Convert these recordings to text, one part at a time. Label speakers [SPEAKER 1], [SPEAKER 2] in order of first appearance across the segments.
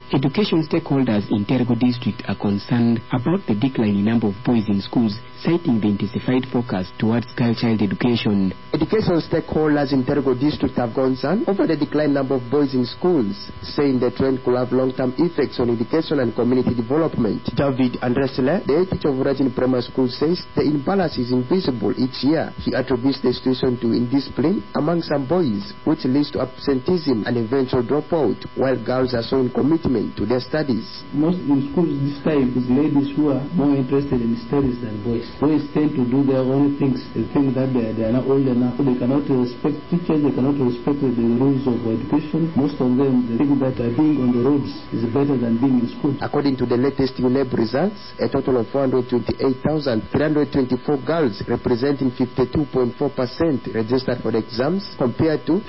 [SPEAKER 1] Education stakeholders in Terego district are concerned about the declining number of boys in schools, citing the intensified focus towards girl child education.
[SPEAKER 2] Education stakeholders in Terego district have concern over the declining number of boys in schools, saying the trend could have long-term effects on education and community development. David Andresler, the head teacher of Rajin Primary School, says the imbalance is invisible each year. He attributes the situation to indiscipline among some boys, which leads to absenteeism and eventual dropout, while girls are showing commitment to their studies.
[SPEAKER 3] Most in schools this time is ladies who are more interested in studies than boys. Boys tend to do their own things. They think that they are not old enough. They cannot respect teachers. They cannot respect the rules of education. Most of them they think that being on the roads is better than being in school.
[SPEAKER 2] According to the latest UNEB results, a total of 428,324 girls, representing 52.4%, registered for the exams, compared to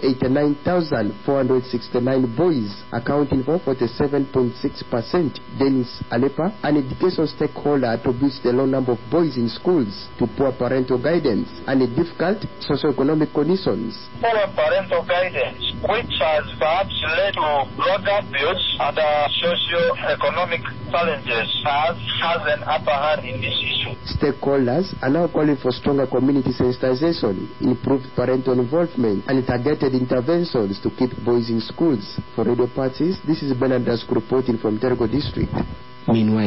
[SPEAKER 2] 389,469 boys, accounting for 47.6%. Dennis Alepa, an education stakeholder, attributes the low number of boys in schools to poor parental guidance and difficult socioeconomic conditions.
[SPEAKER 4] Poor parental guidance, which has perhaps led to drug abuse and socio-economic challenges, has an upper hand in this issue.
[SPEAKER 2] Stakeholders are now calling for stronger community sensitization, improved parental involvement, and targeted interventions to keep boys in schools. For Radio Parties, this is Bernard Dask reporting from Terego District.
[SPEAKER 1] Meanwhile,